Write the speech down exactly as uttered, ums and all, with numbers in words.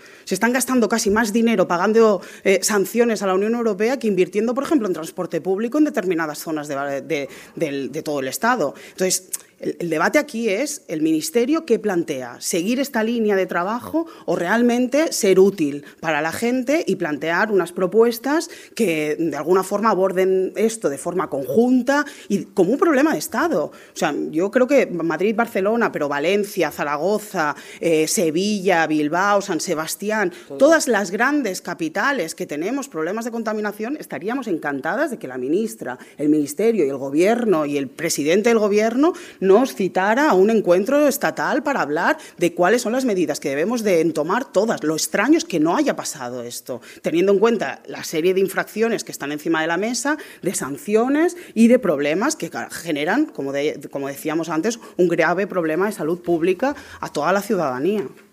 Se están gastando casi más dinero pagando eh, sanciones a la Unión Europea que invirtiendo, por ejemplo, en transporte público en determinadas zonas de, de, de, de todo el Estado. Entonces, el, el debate aquí es el Ministerio qué plantea, seguir esta línea de trabajo o realmente ser útil para la gente y plantear unas propuestas que de alguna forma aborden esto de forma conjunta y como un problema de Estado. O sea, yo creo que Madrid, Barcelona, pero Valencia, Zaragoza, eh, Sevilla, Bilbao, San Sebastián, todas las grandes capitales que tenemos problemas de contaminación, estaríamos encantadas de que la ministra, el Ministerio y el Gobierno y el presidente del Gobierno nos citara a un encuentro estatal para hablar de cuáles son las medidas que debemos de tomar todas. Lo extraño es que no haya pasado esto, teniendo en cuenta la serie de infracciones que están encima de la mesa, de sanciones y de problemas que generan, como, de, como decíamos antes, un grave problema de salud pública a toda la ciudadanía.